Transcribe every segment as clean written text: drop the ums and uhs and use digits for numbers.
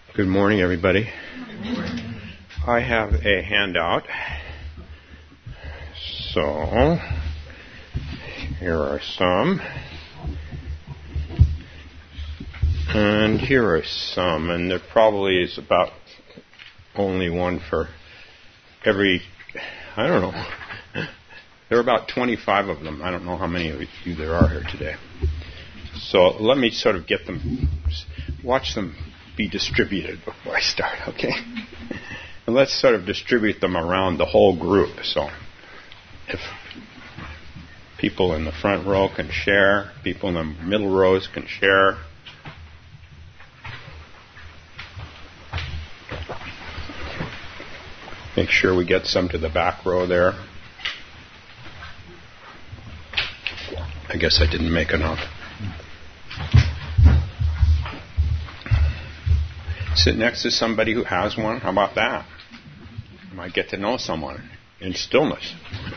Good morning, everybody. I have a handout. So, here are some. And here are some. And there probably is about only one for every, I don't know. There are about 25 of them. I don't know how many of you there are here today. So let me sort of get them, watch them be distributed before I start, okay? And let's sort of distribute them around the whole group. So if people in the front row can share, people in the middle rows can share. Make sure we get some to the back row there. I guess I didn't make enough. Sit next to somebody who has one. How about that? You might get to know someone in stillness.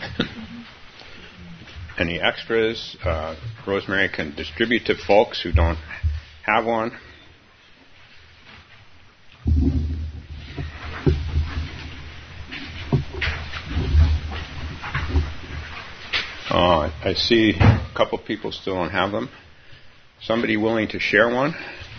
Any extras? Rosemary can distribute to folks who don't have one. I see a couple people still don't have them. Somebody willing to share one?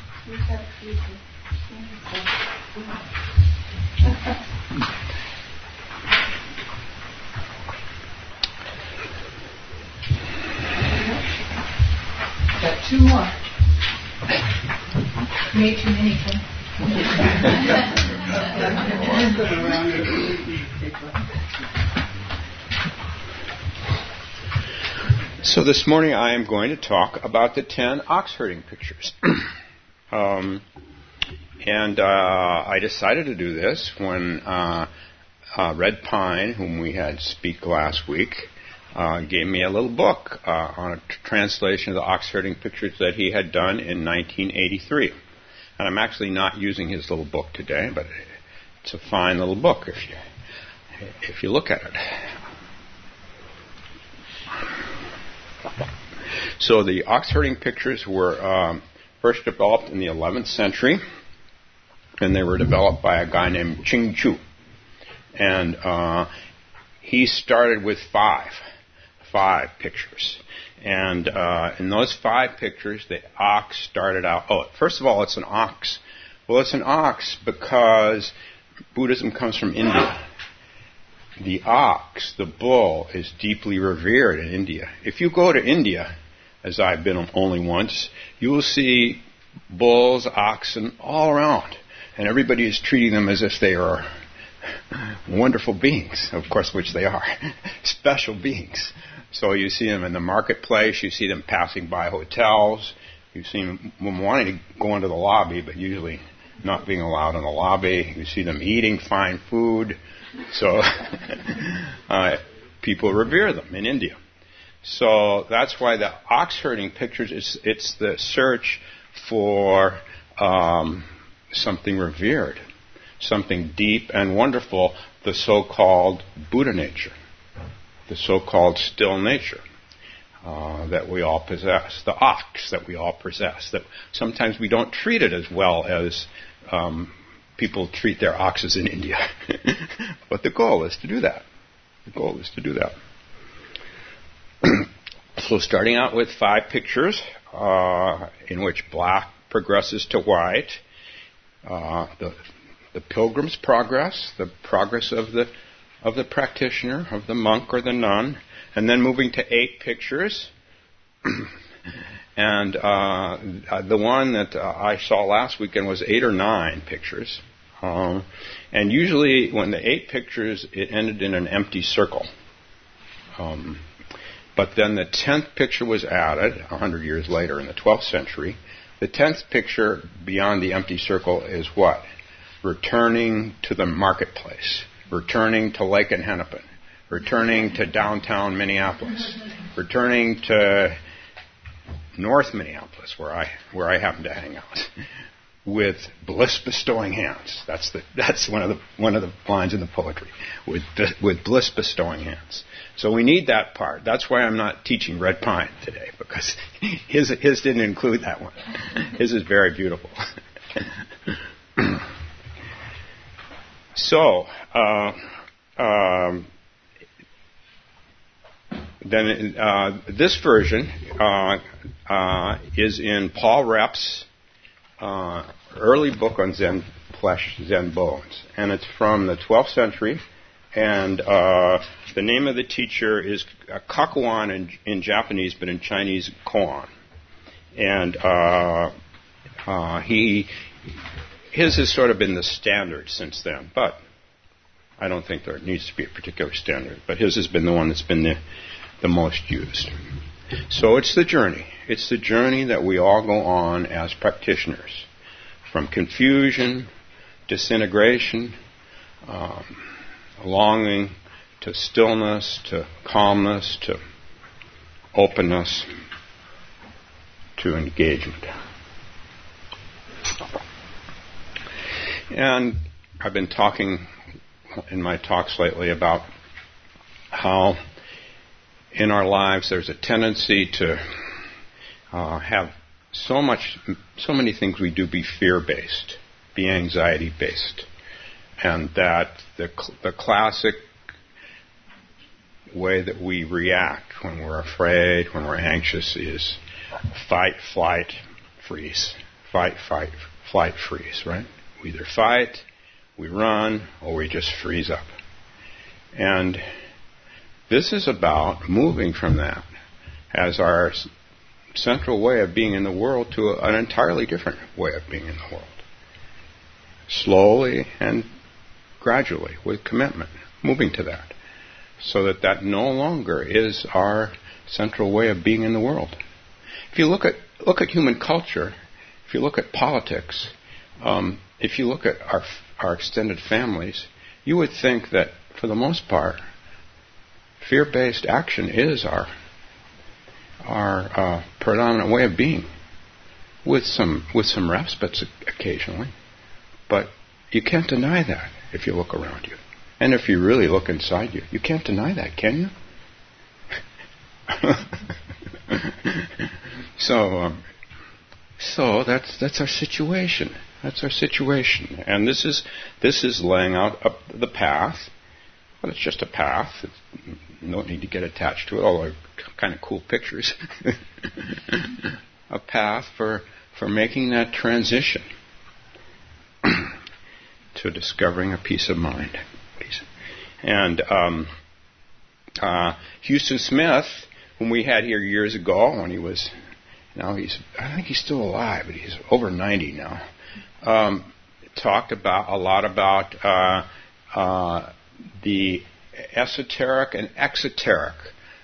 Got two more. Made too many. So this morning I am going to talk about the 10 ox herding pictures. And I decided to do this when Red Pine, whom we had speak last week, gave me a little book on a translation of the ox herding pictures that he had done in 1983. And I'm actually not using his little book today, but it's a fine little book if you look at it. So the ox herding pictures were first developed in the 11th century, and they were developed by a guy named Ching Chu. And he started with five pictures. And in those 5 pictures, the ox started out... Oh, first of all, it's an ox. Well, it's an ox because Buddhism comes from India. The ox, the bull, is deeply revered in India. If you go to India, as I've been only once, you will see bulls, oxen all around. And everybody is treating them as if they are wonderful beings, of course, which they are, special beings. So you see them in the marketplace, you see them passing by hotels, you see them wanting to go into the lobby, but usually not being allowed in the lobby. You see them eating fine food. So people revere them in India. So that's why the ox herding pictures, it's the search for something revered, something deep and wonderful, the so-called Buddha nature, the so-called still nature that we all possess, the ox that we all possess, that sometimes we don't treat it as well as people treat their oxes in India. But the goal is to do that. The goal is to do that. So starting out with 5 pictures in which black progresses to white, the pilgrim's progress, the progress of the practitioner, of the monk or the nun, and then moving to 8 pictures. And the one that I saw last weekend was 8 or 9 pictures. And usually when the 8 pictures, it ended in an empty circle. But then the 10th picture was added 100 years later in the 12th century. The 10th picture beyond the empty circle is what? Returning to the marketplace, returning to Lake and Hennepin, returning to downtown Minneapolis, returning to North Minneapolis, where I happen to hang out, with bliss bestowing hands. That's one of the lines in the poetry, with bliss bestowing hands. So we need that part. That's why I'm not teaching Red Pine today, because his didn't include that one. His is very beautiful. So, then this version is in Paul Rapp's early book on Zen flesh, Zen bones, and it's from the 12th century. And the name of the teacher is Kakuan in Japanese, but in Chinese, Koan. And his has sort of been the standard since then, but I don't think there needs to be a particular standard. But his has been the one that's been the most used. So it's the journey. It's the journey that we all go on as practitioners, from confusion, disintegration, longing, to stillness, to calmness, to openness, to engagement. And I've been talking in my talks lately about how in our lives there's a tendency to have so many things we do be fear-based, be anxiety-based, and that the classic way that we react when we're afraid, when we're anxious, is fight, flight, freeze. Fight, flight, freeze, right? We either fight, we run, or we just freeze up. And this is about moving from that as our central way of being in the world to an entirely different way of being in the world. Slowly and gradually, with commitment, moving to that, so that no longer is our central way of being in the world. If you look at human culture, if you look at politics, if you look at our extended families, you would think that for the most part, fear-based action is our predominant way of being, with some respites occasionally, but you can't deny that if you look around you, and if you really look inside you, you can't deny that, can you? So that's our situation. That's our situation, and this is laying out the path. But it's just a path. You don't need to get attached to it, although they're kind of cool pictures. A path for making that transition to discovering a peace of mind. And Huston Smith, whom we had here years ago, when he was, I think he's still alive, but he's over 90 now, talked a lot about the esoteric and exoteric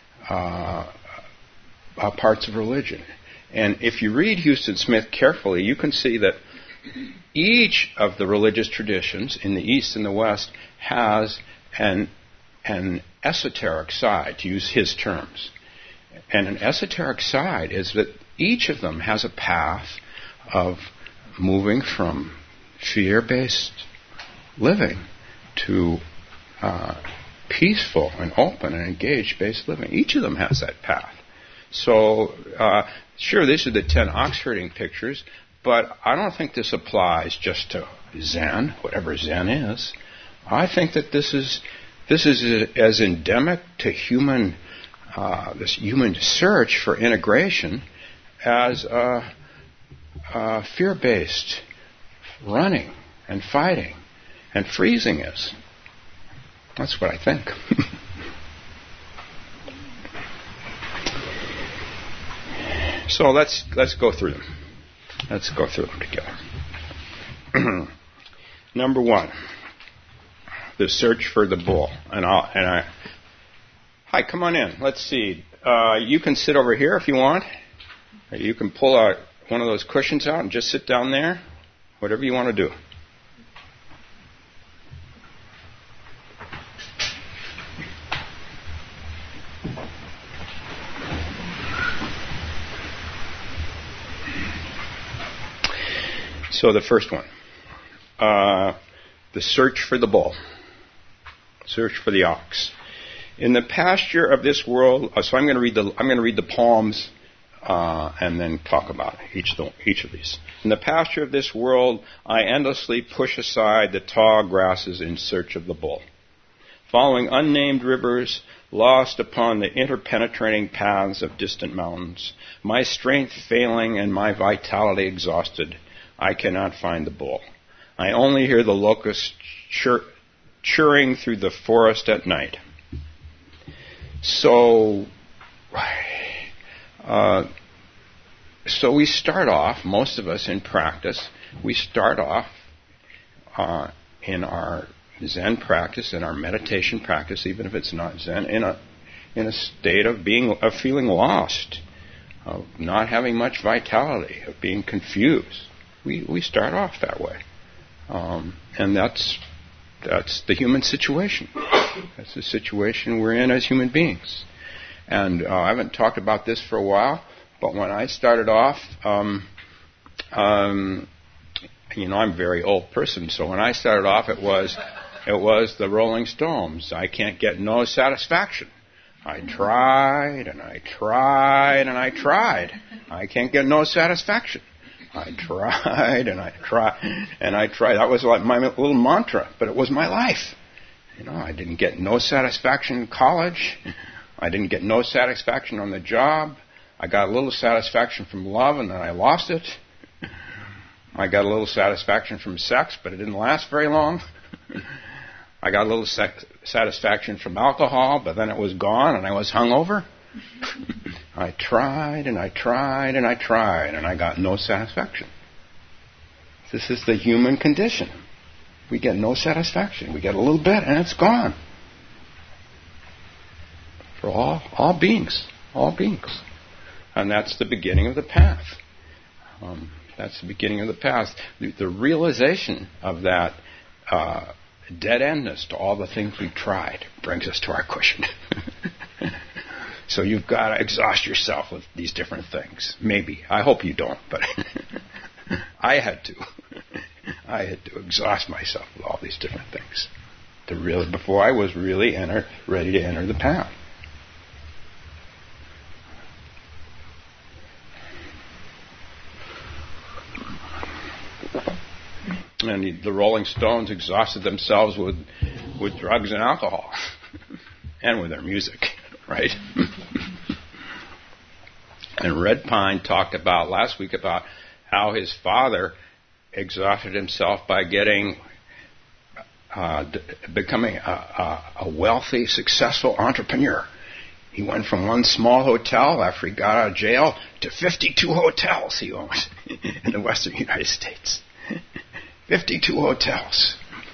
parts of religion. And if you read Huston Smith carefully, you can see that each of the religious traditions in the East and the West has an esoteric side, to use his terms. And an esoteric side is that each of them has a path of moving from fear-based living to peaceful and open and engaged-based living. Each of them has that path. So, sure, these are the 10 ox herding pictures, but I don't think this applies just to Zen, whatever Zen is. I think that this is as endemic to this human search for integration as fear-based running and fighting and freezing is. That's what I think. So let's go through them. Let's go through them together. Number 1, the search for the bull. Hi, come on in. Let's see. You can sit over here if you want. You can pull out one of those cushions out and just sit down there. Whatever you want to do. So the first one, the search for the bull, search for the ox. In the pasture of this world, so I'm going to read the poems and then talk about each of these. In the pasture of this world, I endlessly push aside the tall grasses in search of the bull. Following unnamed rivers, lost upon the interpenetrating paths of distant mountains, my strength failing and my vitality exhausted, I cannot find the bull. I only hear the locusts chirring through the forest at night. So we start off, most of us in practice, we start off in our Zen practice, in our meditation practice, even if it's not Zen, in a state of feeling lost, of not having much vitality, of being confused. We start off that way, and that's the human situation. That's the situation we're in as human beings. And I haven't talked about this for a while, but when I started off, I'm a very old person, so when I started off, it was the Rolling Stones. I can't get no satisfaction. I tried, and I tried, and I tried. I can't get no satisfaction. I tried, and I tried, and I tried. That was like my little mantra, but it was my life. I didn't get no satisfaction in college. I didn't get no satisfaction on the job. I got a little satisfaction from love, and then I lost it. I got a little satisfaction from sex, but it didn't last very long. I got a little satisfaction from alcohol, but then it was gone, and I was hungover. I tried, and I tried, and I tried, and I got no satisfaction. This is the human condition. We get no satisfaction. We get a little bit, and it's gone. For all beings. All beings. And that's the beginning of the path. That's the beginning of the path. The realization of that dead-endness to all the things we've tried brings us to our question. So you've got to exhaust yourself with these different things. Maybe. I hope you don't, but I had to. I had to exhaust myself with all these different things before I was really ready to enter the path. And the Rolling Stones exhausted themselves with drugs and alcohol, and with their music, right? And Red Pine talked about last week about how his father exhausted himself by becoming a wealthy, successful entrepreneur. He went from one small hotel after he got out of jail to 52 hotels he owns in the western United States. 52 hotels.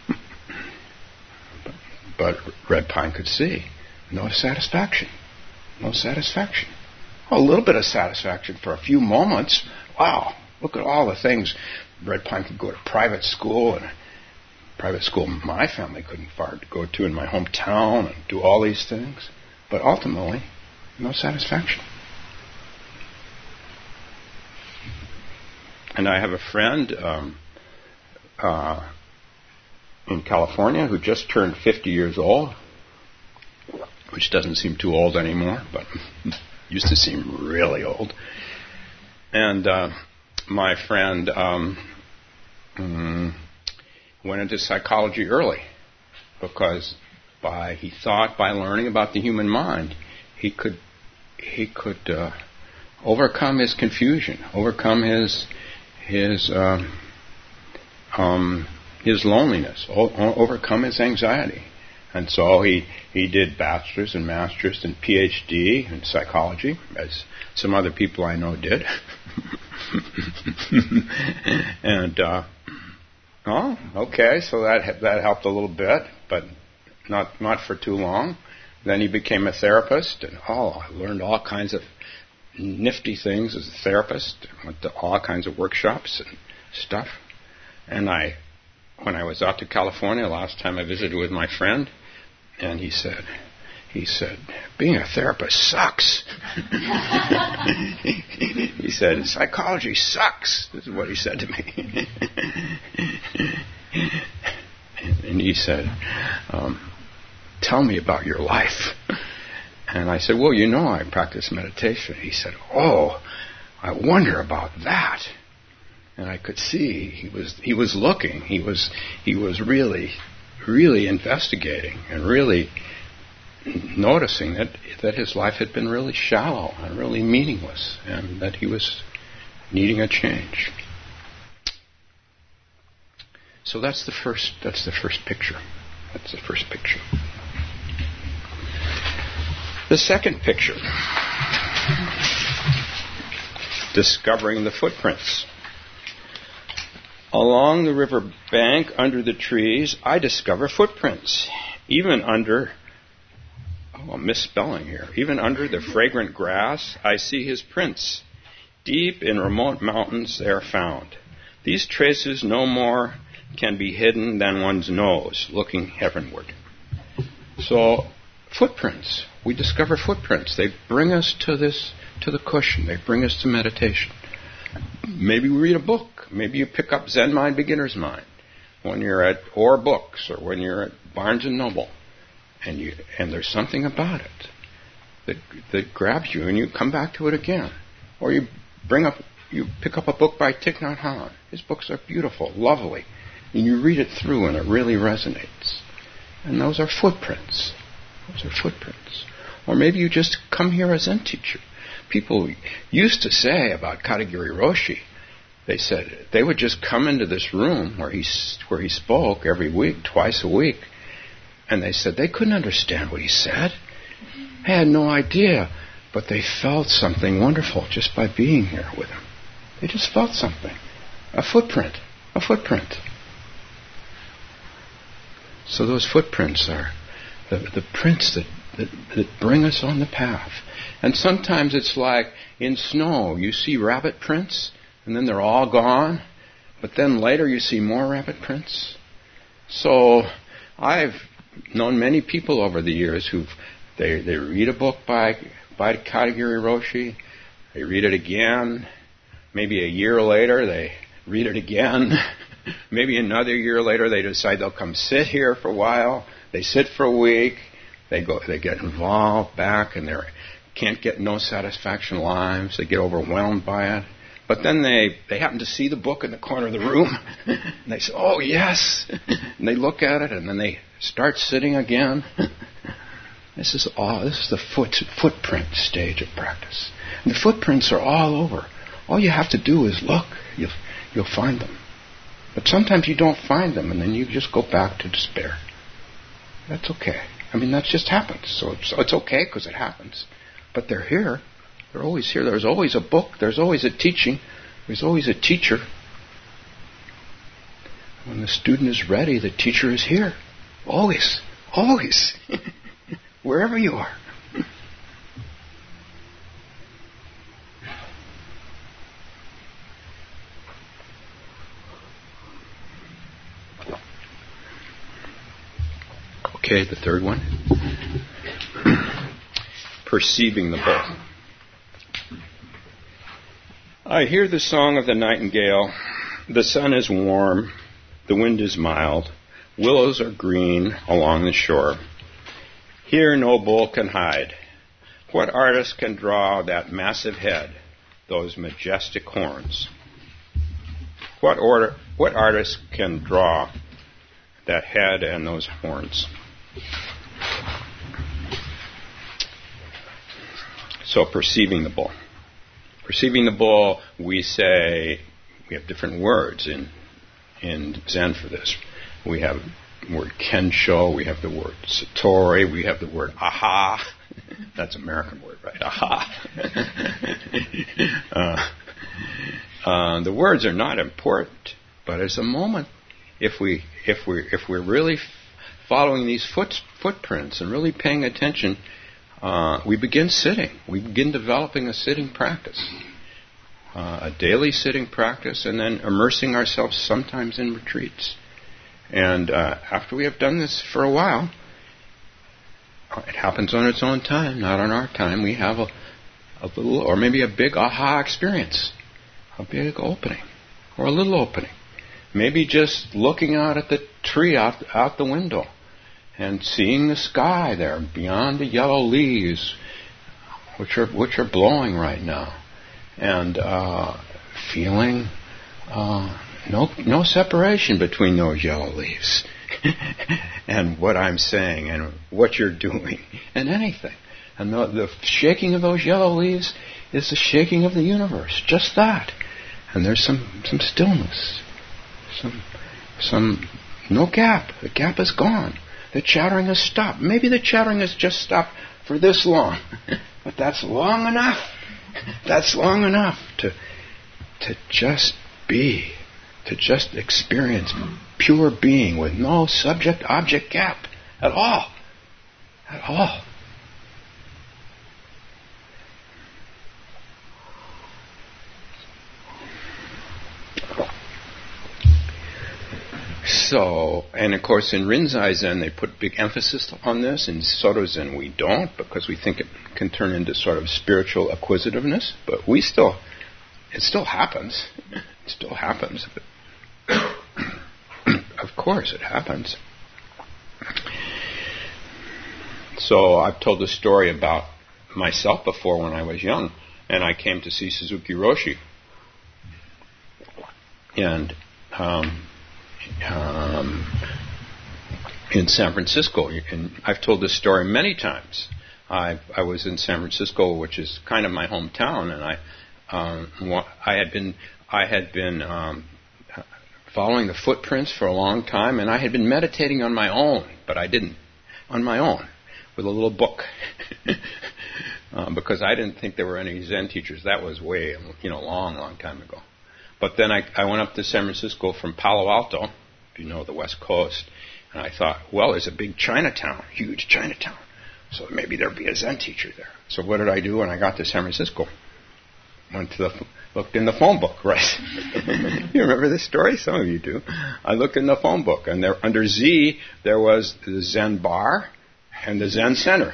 But Red Pine could see no satisfaction. No satisfaction. A little bit of satisfaction for a few moments. Wow, look at all the things. Red Pine could go to private school, and private school my family couldn't afford to go to in my hometown, and do all these things. But ultimately, no satisfaction. And I have a friend in California who just turned 50 years old, which doesn't seem too old anymore, but used to seem really old. And my friend went into psychology early because he thought by learning about the human mind he could overcome his confusion, overcome his loneliness, overcome his anxiety. And so he did bachelor's and master's and PhD in psychology, as some other people I know did. And okay, so that helped a little bit, but not for too long. Then he became a therapist, and I learned all kinds of nifty things as a therapist. Went to all kinds of workshops and stuff. And when I was out to California last time, I visited with my friend, and he said, being a therapist sucks. He said, psychology sucks. This is what he said to me. And he said, tell me about your life. And I said, well, I practice meditation. He said, I wonder about that. And I could see he was looking. He was really, really investigating and really noticing that his life had been really shallow and really meaningless, and that he was needing a change. So that's the first picture. That's the first picture. The second picture. Discovering the footprints. Along the river bank, under the trees, I discover footprints. Even under, I'm misspelling here, even under the fragrant grass, I see his prints. Deep in remote mountains they are found. These traces no more can be hidden than one's nose, looking heavenward. So, footprints. We discover footprints. They bring us to the cushion. They bring us to meditation. Maybe we read a book. Maybe you pick up Zen Mind, Beginner's Mind when you're at Orr Books or when you're at Barnes & Noble. And there's something about it that grabs you, and you come back to it again. Or you pick up a book by Thich Nhat Hanh. His books are beautiful, lovely. And you read it through and it really resonates. And those are footprints. Those are footprints. Or maybe you just come here as a Zen teacher. People used to say about Katagiri Roshi, they said they would just come into this room where he spoke every week, twice a week, and they said they couldn't understand what he said. They had no idea, but they felt something wonderful just by being here with him. They just felt something. A footprint. A footprint. So those footprints are the prints that bring us on the path. And sometimes it's like in snow, you see rabbit prints, and then they're all gone, but then later you see more rabbit prints. So I've known many people over the years they read a book by Katagiri Roshi, they read it again, maybe a year later they read it again, maybe another year later they decide they'll come sit here for a while, they sit for a week, they get involved back, and they can't get no satisfaction lives, they get overwhelmed by it. But then they happen to see the book in the corner of the room, and they say, oh, yes. And they look at it, and then they start sitting again. This is the footprint stage of practice. And the footprints are all over. All you have to do is look. You'll find them. But sometimes you don't find them, and then you just go back to despair. That's okay. I mean, that just happens. So it's okay because it happens. But they're here. They're always here. There's always a book. There's always a teaching. There's always a teacher. When the student is ready, the teacher is here. Always. Always. Wherever you are. Okay, the third one. Perceiving the book. I hear the song of the nightingale. The sun is warm. The wind is mild. Willows are green along the shore. Here no bull can hide. What artist can draw that massive head, those majestic horns? What artist can draw that head and those horns? So perceiving the bull. Perceiving the bull, we have different words in Zen for this. We have the word kensho, we have the word satori, we have the word aha. That's an American word, right? Aha. The words are not important, but as a moment, if we're really following these footprints and really paying attention, we begin sitting. We begin developing a sitting practice, a daily sitting practice, and then immersing ourselves sometimes in retreats. And after we have done this for a while, it happens on its own time, not on our time. We have a little, or maybe a big aha experience, a big opening, or a little opening. Maybe just looking out at the tree out the window and seeing the sky there beyond the yellow leaves, which are blowing right now, and feeling no separation between those yellow leaves and what I'm saying and what you're doing and anything. And the shaking of those yellow leaves is the shaking of the universe, just that. And there's some stillness, some no gap. The gap is gone. The chattering has stopped. Maybe the chattering has just stopped for this long, but that's long enough. That's long enough to just be, to just experience pure being with no subject-object gap at all. At all. So, and of course in Rinzai Zen they put big emphasis on this. In Soto Zen we don't, because we think it can turn into sort of spiritual acquisitiveness. But it still happens. It still happens. But of course it happens. So I've told the story about myself before when I was young, and I came to see Suzuki Roshi. And in San Francisco, and I've told this story many times. I was in San Francisco, which is kind of my hometown, and I had been following the footprints for a long time, and I had been meditating on my own, but I didn't on my own with a little book because I didn't think there were any Zen teachers. That was way long time ago. But then I went up to San Francisco from Palo Alto, if you know the West Coast, and I thought, well, there's a big Chinatown, huge Chinatown, so maybe there'll be a Zen teacher there. So what did I do when I got to San Francisco? Looked in the phone book, right? You remember this story? Some of you do. I looked in the phone book, and there, under Z, there was the Zen Bar and the Zen Center.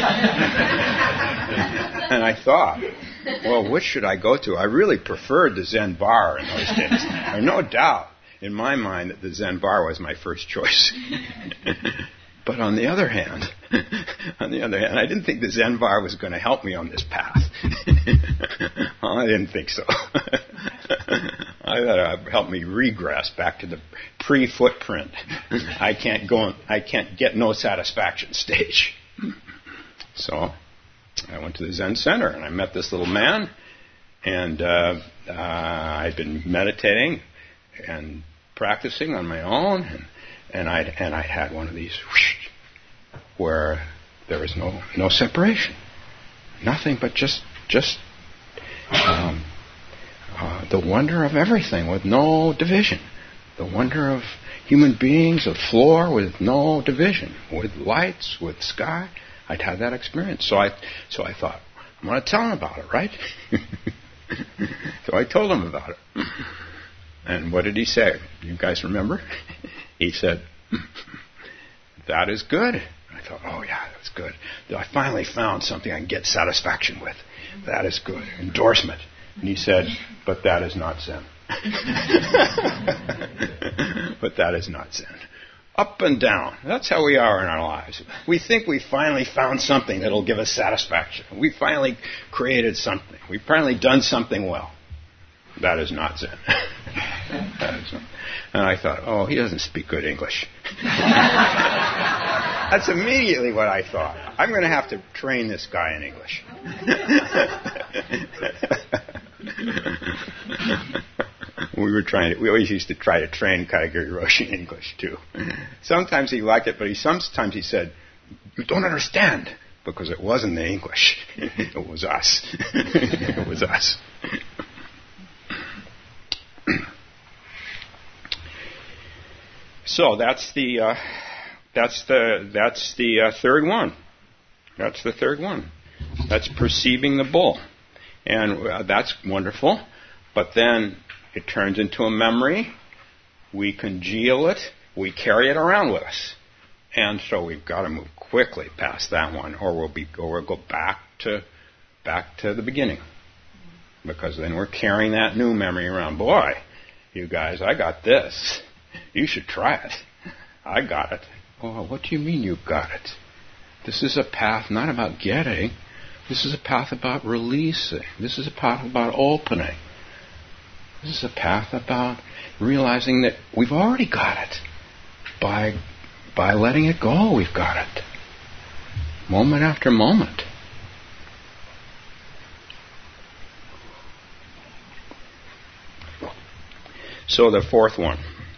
And I thought, well, which should I go to? I really preferred the Zen Bar in those days. There's no doubt in my mind that the Zen Bar was my first choice. But on the other hand, I didn't think the Zen Bar was going to help me on this path. Well, I didn't think so. I thought it would help me regress back to the pre-footprint. I can't get no satisfaction stage. So I went to the Zen Center and I met this little man, and I'd been meditating and practicing on my own, and I'd had one of these where there was no separation, nothing but just the wonder of everything with no division, the wonder of human beings, of floor with no division, with lights, with sky. I'd had that experience, so I thought, I'm going to tell him about it, right? So I told him about it. And what did he say? You guys remember? He said, that is good. I thought, oh yeah, that's good. I finally found something I can get satisfaction with. That is good. Endorsement. And he said, but that is not Zen. But that is not Zen. Up and down. That's how we are in our lives. We think we finally found something that will give us satisfaction. We finally created something. We've finally done something well. That is not Zen. That is not. And I thought, oh, he doesn't speak good English. That's immediately what I thought. I'm going to have to train this guy in English. We always used to try to train Kaigiri Roshi in English too. Sometimes he liked it, but sometimes he said, you don't understand, because it wasn't the English. It was us. It was us. So that's the third one. That's the third one. That's perceiving the bull, and that's wonderful. But then it turns into a memory. We congeal it. We carry it around with us, and so we've got to move quickly past that one, or we'll go back to the beginning, because then we're carrying that new memory around. Boy, you guys, I got this. You should try it. I got it. Oh, what do you mean you got it? This is a path not about getting, This is a path about releasing. This is a path about opening. This is a path about realizing that we've already got it. By letting it go, we've got it. Moment after moment. So the fourth one.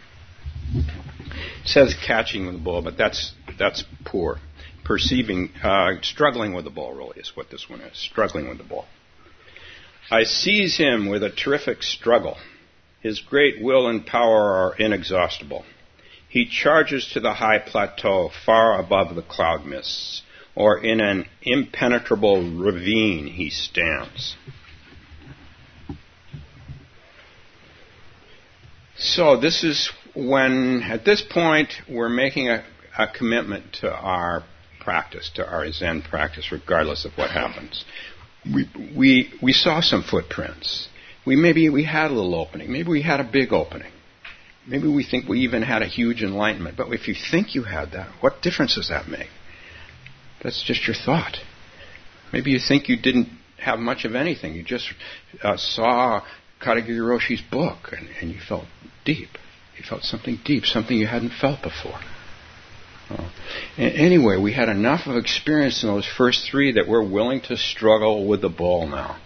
It says catching the bull, but that's poor. Perceiving, struggling with the bull really is what this one is. Struggling with the bull. I seize him with a terrific struggle. His great will and power are inexhaustible. He charges to the high plateau far above the cloud mists, or in an impenetrable ravine he stands. So this is when, at this point, we're making a commitment to our practice, to our Zen practice, regardless of what happens. We saw some footprints. Maybe we had a little opening. Maybe we had a big opening. Maybe we think we even had a huge enlightenment. But if you think you had that, what difference does that make? That's just your thought. Maybe you think you didn't have much of anything. You just saw Katagiri Roshi's book and you felt deep. You felt something deep, something you hadn't felt before. Anyway, we had enough of experience in those first three that we're willing to struggle with the bull now.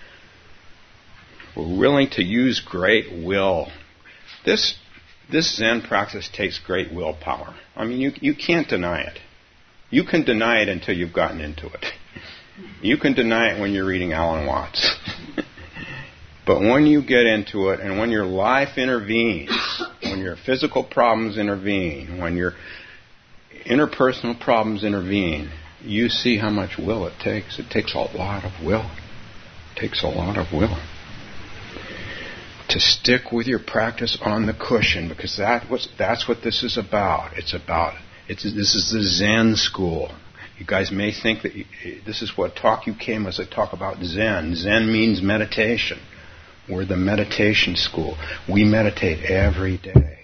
We're willing to use great will. This Zen practice takes great willpower. I mean, you can't deny it. You can deny it until you've gotten into it. You can deny it when you're reading Alan Watts. But when you get into it, and when your life intervenes, when your physical problems intervene, when your interpersonal problems intervene, you see how much will it takes. It takes a lot of will. It takes a lot of will to stick with your practice on the cushion, because that's what this is about. This is the Zen school. You guys may think that this is what talk you came as a talk about Zen. Zen means meditation. We're the meditation school. We meditate every day.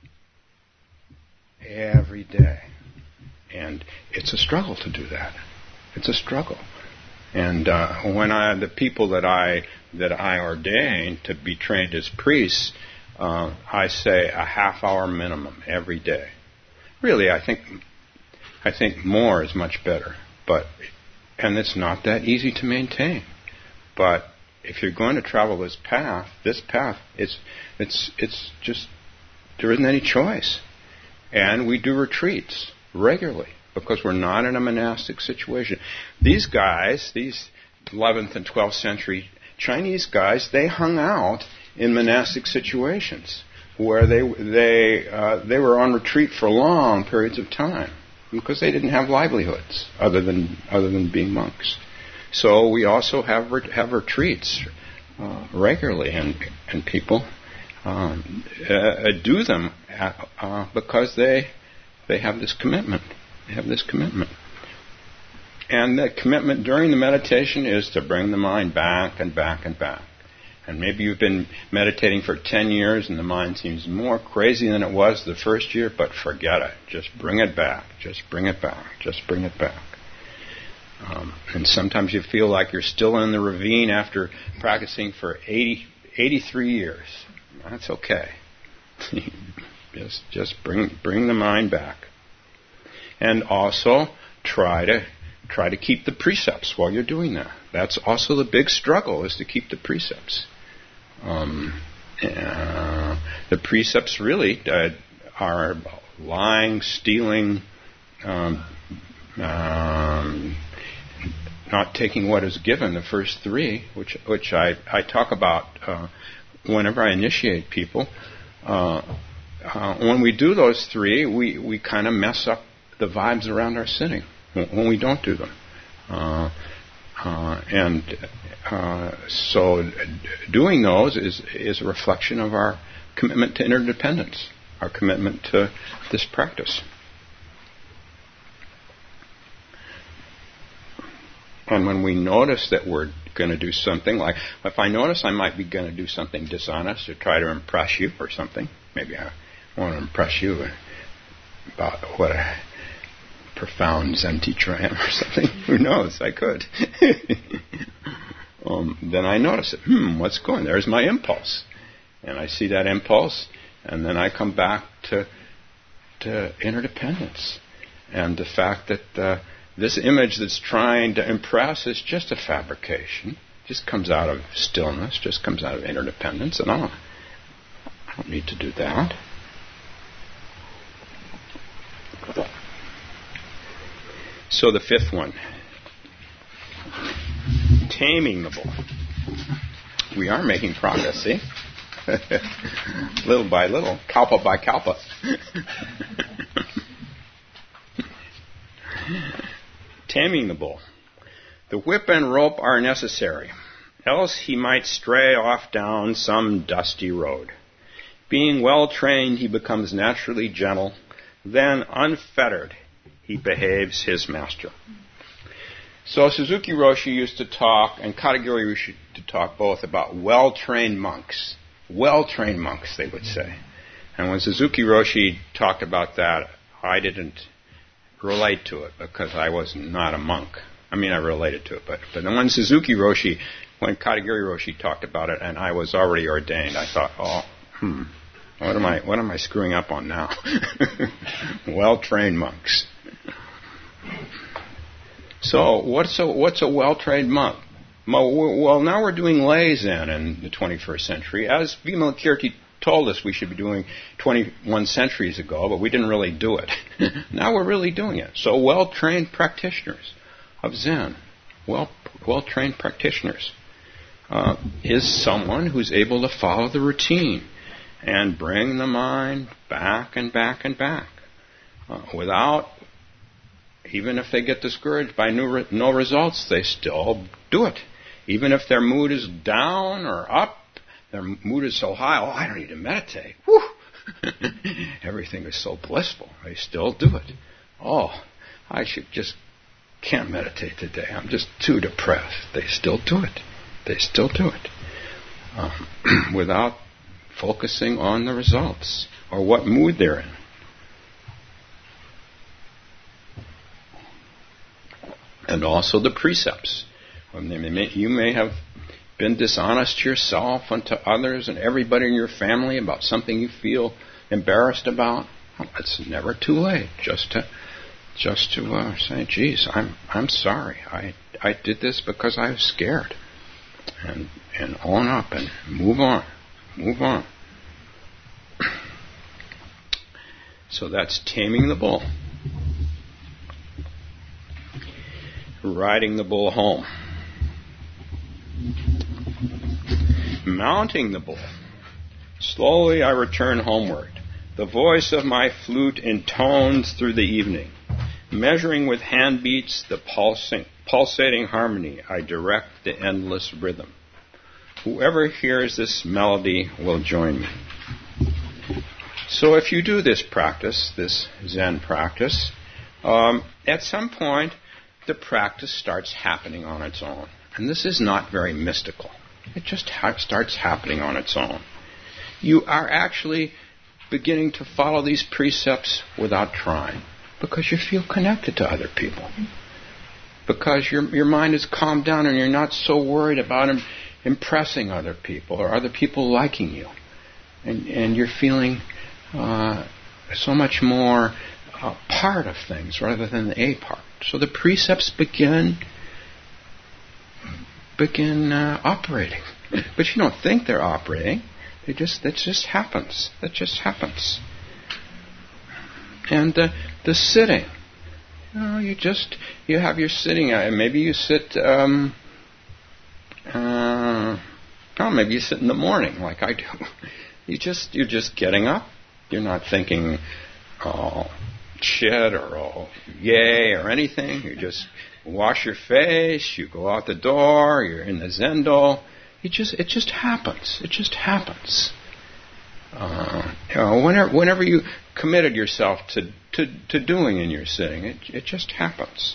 Every day. And it's a struggle to do that. It's a struggle. And when the people that I ordain to be trained as priests, I say a half-hour minimum every day. Really, I think more is much better. And it's not that easy to maintain. But if you're going to travel this path, it's just, there isn't any choice. And we do retreats regularly because we're not in a monastic situation. These guys, these 11th and 12th century Chinese guys, they hung out in monastic situations where they were on retreat for long periods of time because they didn't have livelihoods other than being monks. So we also have retreats regularly, and people do them because they have this commitment. They have this commitment. And the commitment during the meditation is to bring the mind back and back and back. And maybe you've been meditating for 10 years and the mind seems more crazy than it was the first year, but forget it. Just bring it back. Just bring it back. Just bring it back. And sometimes you feel like you're still in the ravine after practicing for 83 years. That's okay. just bring the mind back. And also try to keep the precepts while you're doing that. That's also the big struggle, is to keep the precepts. The precepts really are lying, stealing, not taking what is given, the first three, which I talk about whenever I initiate people. When we do those three, we kind of mess up the vibes around our sitting when we don't do them. So doing those is a reflection of our commitment to interdependence, our commitment to this practice. And when we notice that we're going to do something, like if I notice I might be going to do something dishonest or try to impress you or something, maybe I want to impress you about what a profound Zen teacher I am or something. Who knows? I could. Then I notice it. What's going? There's my impulse. And I see that impulse, and then I come back to interdependence. And the fact that this image that's trying to impress is just a fabrication. Just comes out of stillness, just comes out of interdependence. And I don't need to do that. So the fifth one. Taming the bull. We are making progress, see? Little by little, kalpa by kalpa. Taming the bull. The whip and rope are necessary, else he might stray off down some dusty road. Being well trained, he becomes naturally gentle. Then, unfettered, he behaves his master. So Suzuki Roshi used to talk, and Katagiri used to talk both about well-trained monks. Well-trained monks, they would say. And when Suzuki Roshi talked about that, I didn't relate to it because I was not a monk. I mean, I related to it, but then when Katagiri Roshi talked about it, and I was already ordained, I thought, what am I screwing up on now? Well-trained monks. So what's a well-trained monk? Well, now we're doing lay Zen in the 21st century, as Vimalakirti told us we should be doing 21 centuries ago, but we didn't really do it. Now we're really doing it. So well-trained practitioners of Zen, well-trained practitioners, is someone who's able to follow the routine and bring the mind back and back and back without, even if they get discouraged by no results, they still do it. Even if their mood is down or up, their mood is so high, I don't need to meditate. Whew. Everything is so blissful. They still do it. I can't meditate today. I'm just too depressed. They still do it. They still do it. Without focusing on the results or what mood they're in. And also the precepts. You may have been dishonest to yourself and to others and everybody in your family about something you feel embarrassed about. It's never too late just to say, geez, I'm sorry. I did this because I was scared. And own up and move on. Move on. So that's taming the bull. Riding the bull home. Mounting the bull. Slowly I return homeward. The voice of my flute intones through the evening. Measuring with hand beats the pulsating harmony, I direct the endless rhythm. Whoever hears this melody will join me. So if you do this practice, this Zen practice, at some point the practice starts happening on its own. And this is not very mystical. It just starts happening on its own. You are actually beginning to follow these precepts without trying because you feel connected to other people. Because your mind is calmed down and you're not so worried about impressing other people or other people liking you. And you're feeling so much more part of things rather than a part. So the precepts begin operating. But you don't think they're operating. That just happens. That just happens. And the sitting. You have your sitting. Maybe you sit. Maybe you sit in the morning like I do. You're just getting up. You're not thinking, shit or yay or anything. You just wash your face. You go out the door. You're in the zendo. It just happens. It just happens. Whenever you committed yourself to doing in your sitting, it just happens.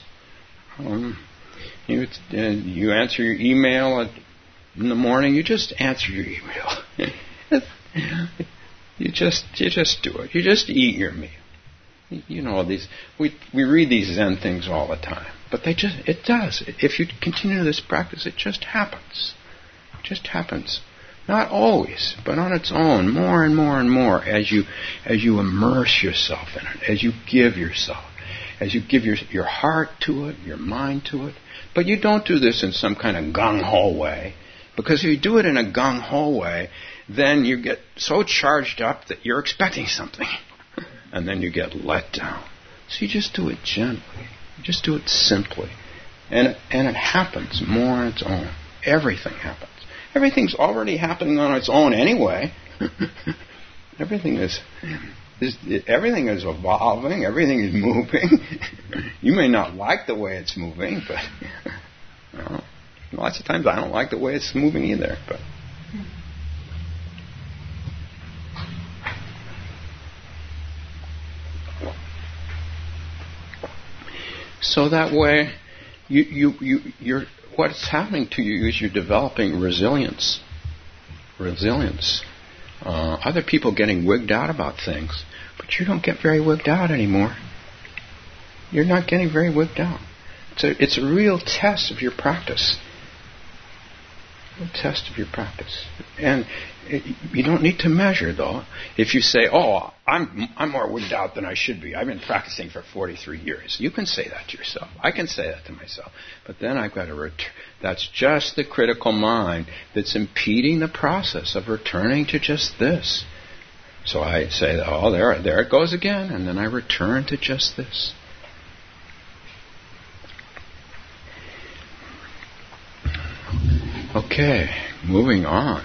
You answer your email in the morning. You just answer your email. You just do it. You just eat your meal. You know, we read these Zen things all the time, but it does. If you continue this practice, it just happens. It just happens. Not always, but on its own, more and more and more, as you immerse yourself in it, as you give yourself, as you give your heart to it, your mind to it. But you don't do this in some kind of gung-ho way, because if you do it in a gung-ho way, then you get so charged up that you're expecting something, and then you get let down. So you just do it gently, you just do it simply, and it happens more on its own. Everything happens. Everything's already happening on its own anyway. Everything is evolving. Everything is moving. You may not like the way it's moving, but lots of times I don't like the way it's moving either. But so that way, you're. What's happening to you is you're developing resilience. Other people getting wigged out about things, but you don't get very wigged out anymore. You're not getting very wigged out. It's a real test of your practice. A test of your practice. And you don't need to measure, though. If you say, "Oh, I'm more wigged out than I should be. I've been practicing for 43 years." You can say that to yourself. I can say that to myself. But then I've got to return. That's just the critical mind that's impeding the process of returning to just this. So I say, "Oh, there it goes again," and then I return to just this. Okay, moving on.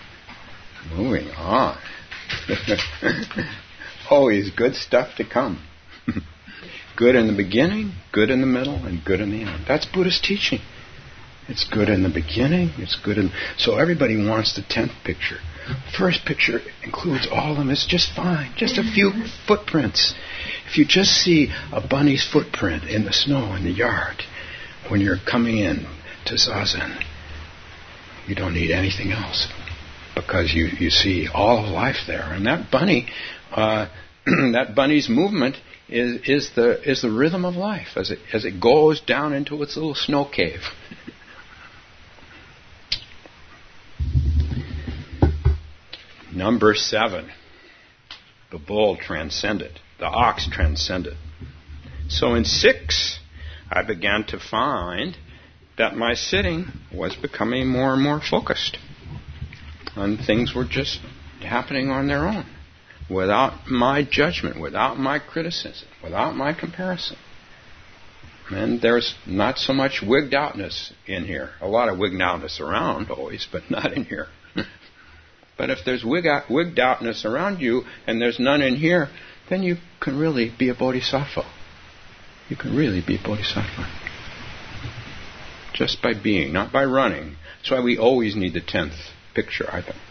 Always good stuff to come. Good in the beginning, good in the middle, and good in the end. That's Buddhist teaching. It's good in the beginning, it's good in... So everybody wants the 10th picture. First picture includes all of them. It's just fine. Just a few footprints. If you just see a bunny's footprint in the snow in the yard when you're coming in to Zazen, you don't need anything else, because you see all of life there. And that bunny, that bunny's movement is the rhythm of life as it goes down into its little snow cave. Number 7, the bull transcended, the ox transcended. So in 6, I began to find that my sitting was becoming more and more focused, and things were just happening on their own, without my judgment, without my criticism, without my comparison. And there's not so much wigged outness in here. A lot of wigged outness around always, but not in here. But if there's wigged outness around you and there's none in here, then you can really be a bodhisattva. You can really be a bodhisattva. Just by being, not by running. That's why we always need the 10th picture, I think.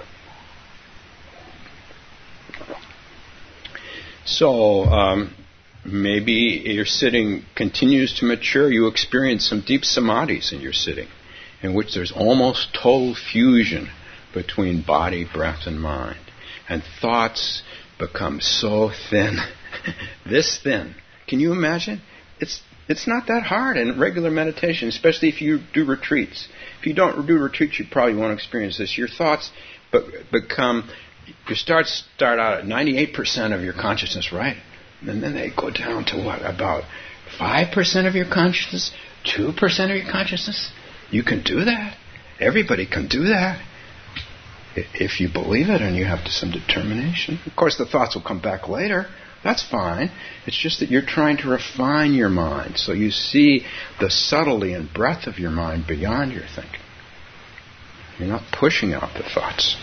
So, maybe your sitting continues to mature. You experience some deep samadhis in your sitting, in which there's almost total fusion between body, breath, and mind. And thoughts become so thin, this thin. Can you imagine? It's not that hard in regular meditation, especially if you do retreats. If you don't do retreats, you probably won't experience this. Your thoughts become, you start out at 98% of your consciousness, right? And then they go down to what? About 5% of your consciousness? 2% of your consciousness? You can do that. Everybody can do that. If you believe it and you have some determination. Of course, the thoughts will come back later. That's fine. It's just that you're trying to refine your mind so you see the subtlety and breadth of your mind beyond your thinking. You're not pushing out the thoughts.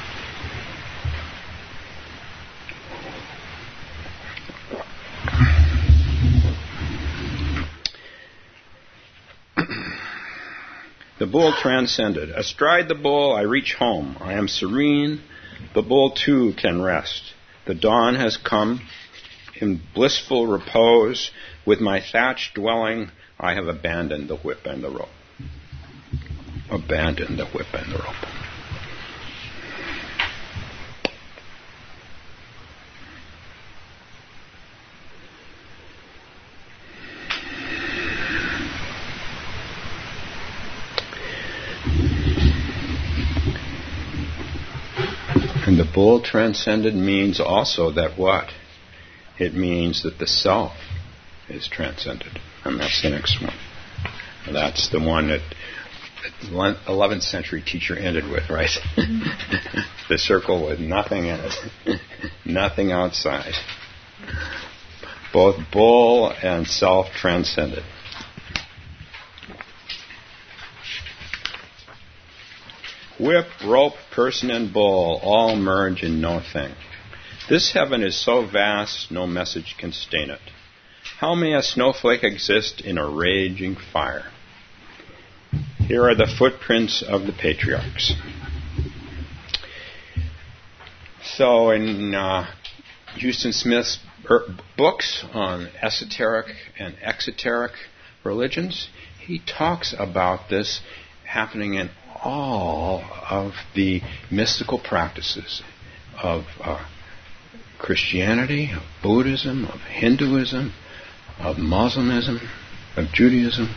The bull transcended. Astride the bull, I reach home. I am serene. The bull, too, can rest. The dawn has come. In blissful repose, with my thatched dwelling, I have abandoned the whip and the rope. Abandoned the whip and the rope. the bull transcended means also that what? It means that the self is transcended. And that's the next one. That's the one that the 11th century teacher ended with, right? The circle with nothing in it. Nothing outside. Both bull and self transcended. Whip, rope, person, and bull all merge in no thing. This heaven is so vast, no message can stain it. How may a snowflake exist in a raging fire? Here are the footprints of the patriarchs. So in Huston Smith's books on esoteric and exoteric religions, he talks about this happening in all of the mystical practices of Christianity, of Buddhism, of Hinduism, of Muslimism, of Judaism,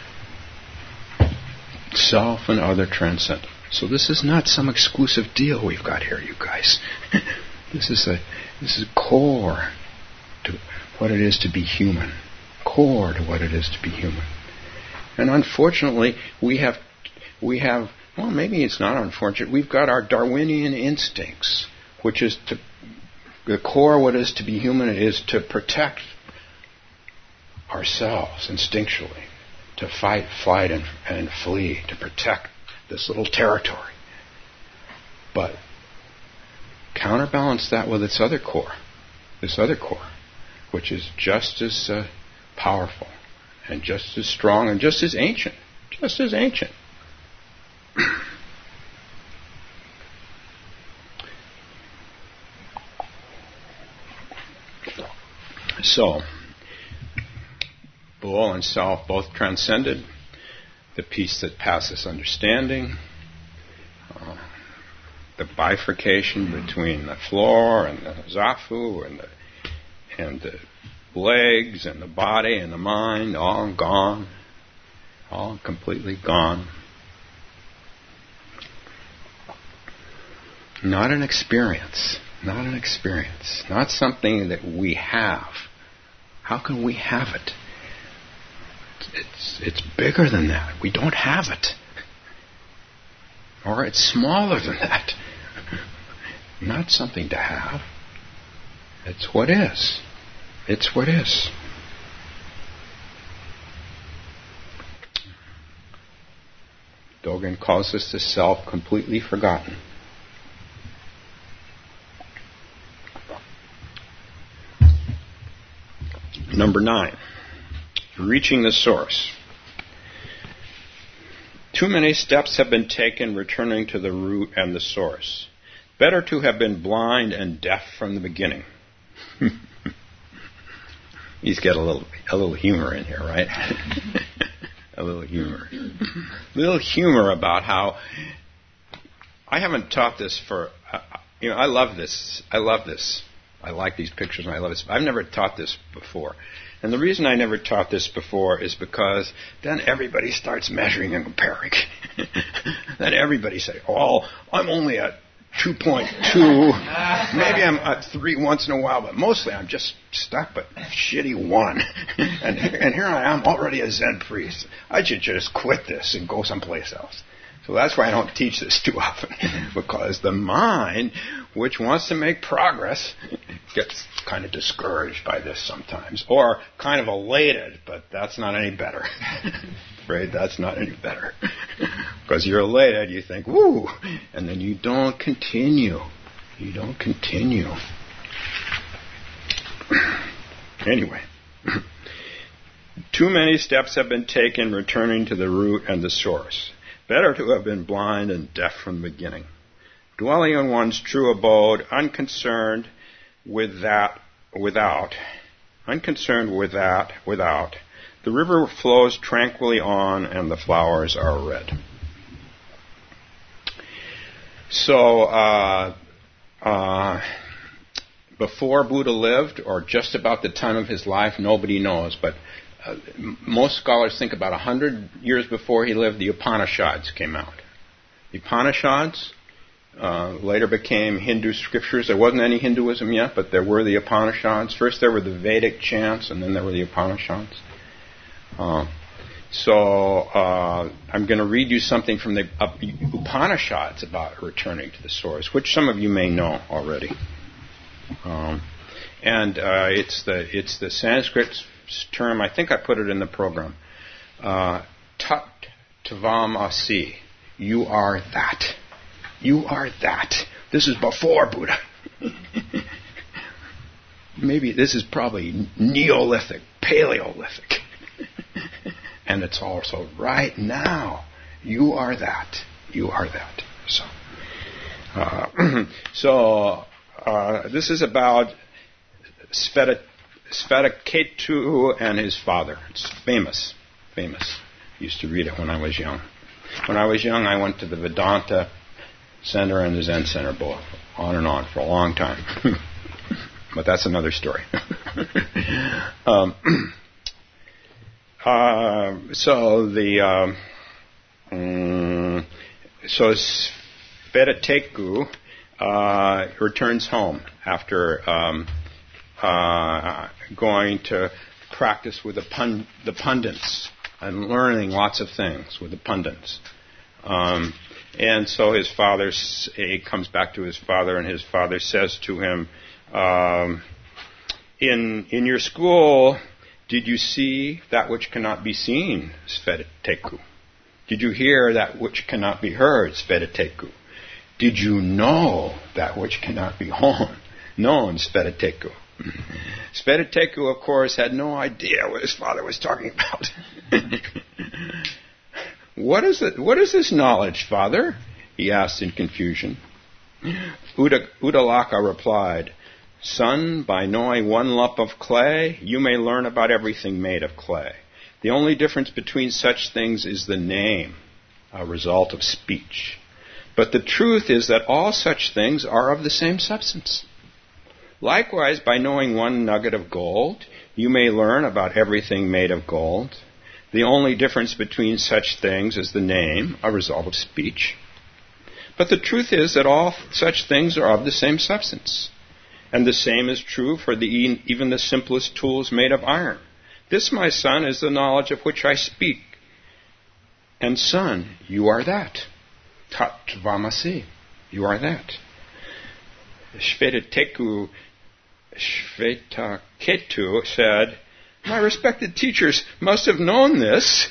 self and other transcendent. So this is not some exclusive deal we've got here, you guys. This is core to what it is to be human. Core to what it is to be human. And unfortunately, we have, well, maybe it's not unfortunate, we've got our Darwinian instincts, which is to, the core of what it is to be human is to protect ourselves instinctually, to fight, flight, and flee, to protect this little territory. But counterbalance that with its other core, this other core, which is just as powerful and just as strong and just as ancient. Just as ancient. So, bull and self both transcended, the peace that passes understanding, the bifurcation between the floor and the zafu and the legs and the body and the mind, all gone, all completely gone. Not an experience, not something that we have. How can we have it? It's bigger than that. We don't have it. Or it's smaller than that. Not something to have. It's what is. It's what is. Dogen calls this the self completely forgotten. Number 9. Reaching the source. Too many steps have been taken returning to the root and the source. Better to have been blind and deaf from the beginning. He's got a little humor in here, right? A little humor. Little humor about how I haven't taught this for, I love this. I like these pictures and I love this. I've never taught this before. And the reason I never taught this before is because then everybody starts measuring and comparing. Then everybody say, oh, I'm only at 2.2. Maybe I'm at 3 once in a while, but mostly I'm just stuck at shitty 1. And here I am already a Zen priest. I should just quit this and go someplace else. So that's why I don't teach this too often, because the mind, which wants to make progress, gets kind of discouraged by this sometimes, or kind of elated, but that's not any better. Afraid that's not any better. Because you're elated, you think, woo, and then you don't continue. You don't continue. Anyway. Too many steps have been taken returning to the root and the source. Better to have been blind and deaf from the beginning. Dwelling in one's true abode, unconcerned with that without. The river flows tranquilly on and the flowers are red. So, before Buddha lived, or just about the time of his life, nobody knows, but most scholars think about 100 years before he lived, the Upanishads came out. The Upanishads later became Hindu scriptures. There wasn't any Hinduism yet, but there were the Upanishads. First there were the Vedic chants, and then there were the Upanishads. So I'm going to read you something from the Upanishads about returning to the source, which some of you may know already. It's the Sanskrit term. I think I put it in the program. Tat Tvam Asi. You are that. You are that. This is before Buddha. Maybe this is probably Neolithic, Paleolithic. And it's also right now. You are that. You are that. So, this is about Svetaketu and his father. It's famous. Famous. Used to read it when I was young. When I was young, I went to the Vedanta Center and the Zen Center, both on and on for a long time. But that's another story. So Svetaketu returns home after going to practice with the pundits and learning lots of things with the pundits. And so he comes back to his father, and his father says to him, in your school, did you see that which cannot be seen, Svetaketu? Did you hear that which cannot be heard, Svetaketu? Did you know that which cannot be known, Svetaketu? Svetaketu, of course, had no idea what his father was talking about. What is this knowledge, Father? He asked in confusion. Uddalaka replied, Son, by knowing one lump of clay, you may learn about everything made of clay. The only difference between such things is the name, a result of speech. But the truth is that all such things are of the same substance. Likewise, by knowing one nugget of gold, you may learn about everything made of gold. The only difference between such things is the name, a result of speech. But the truth is that all such things are of the same substance. And the same is true for even the simplest tools made of iron. This, my son, is the knowledge of which I speak. And son, you are that. Tat Tvamasi. You are that. Svetaketu said, my respected teachers must have known this,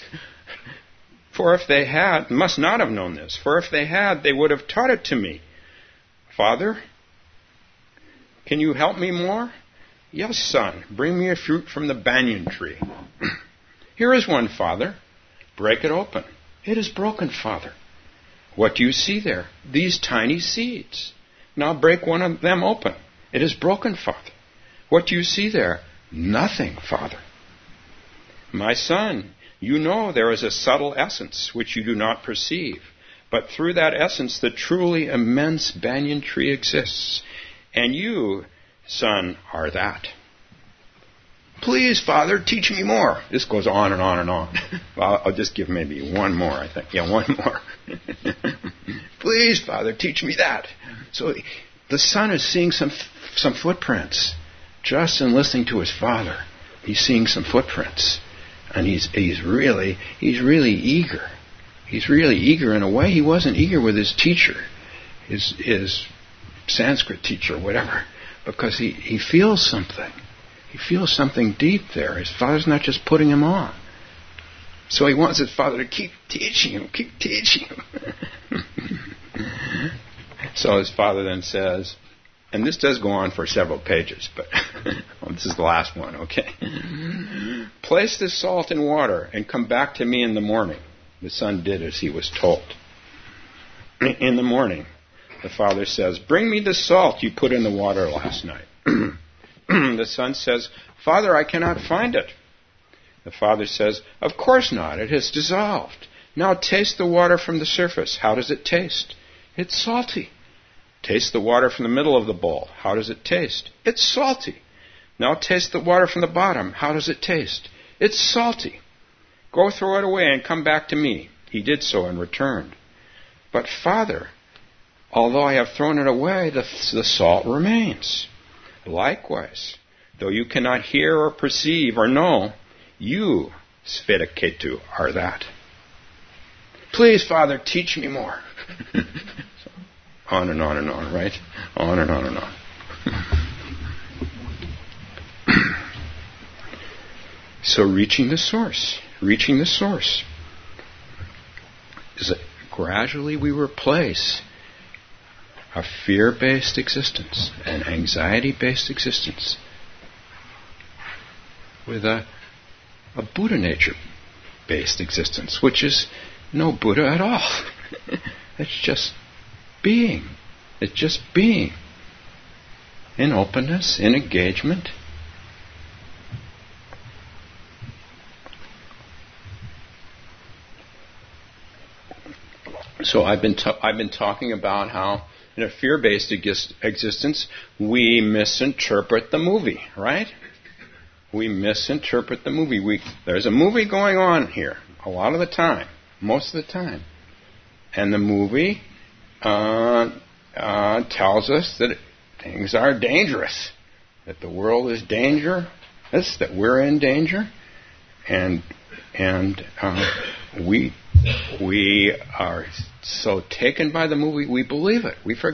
must not have known this, for if they had, they would have taught it to me. Father, can you help me more? Yes, son, bring me a fruit from the banyan tree. Here is one, Father. Break it open. It is broken, Father. What do you see there? These tiny seeds. Now break one of them open. It is broken, Father. What do you see there? Nothing, Father. My son, you know there is a subtle essence which you do not perceive, but through that essence the truly immense banyan tree exists. And you, son, are that. Please, Father, teach me more. This goes on and on and on. Well, I'll just give maybe one more, I think. Yeah, one more. Please, Father, teach me that. So the son is seeing some footprints. Just in listening to his father, he's seeing some footprints. And he's really eager. He's really eager in a way he wasn't eager with his teacher, his Sanskrit teacher, whatever, because he feels something. He feels something deep there. His father's not just putting him on. So he wants his father to keep teaching him. So his father then says, and this does go on for several pages, but this is the last one, okay? Place this salt in water and come back to me in the morning. The son did as he was told. In the morning, the father says, bring me the salt you put in the water last night. The son says, Father, I cannot find it. The father says, of course not. It has dissolved. Now taste the water from the surface. How does it taste? It's salty. Taste the water from the middle of the bowl. How does it taste? It's salty. Now taste the water from the bottom. How does it taste? It's salty. Go throw it away and come back to me. He did so and returned. But Father, although I have thrown it away, the salt remains. Likewise, though you cannot hear or perceive or know, you, Svetaketu, are that. Please, Father, teach me more. On and on and on, right? On and on and on. So reaching the source. Is that gradually we replace a fear-based existence, an anxiety-based existence, with a Buddha nature-based existence, which is no Buddha at all. It's just being. It's just being. In openness, in engagement. So I've been talking about how in a fear-based existence we misinterpret the movie, right? We misinterpret the movie. There's a movie going on here a lot of the time, most of the time, and the movie tells us that things are dangerous, that the world is dangerous, that we're in danger, and we are so taken by the movie we believe it. We forget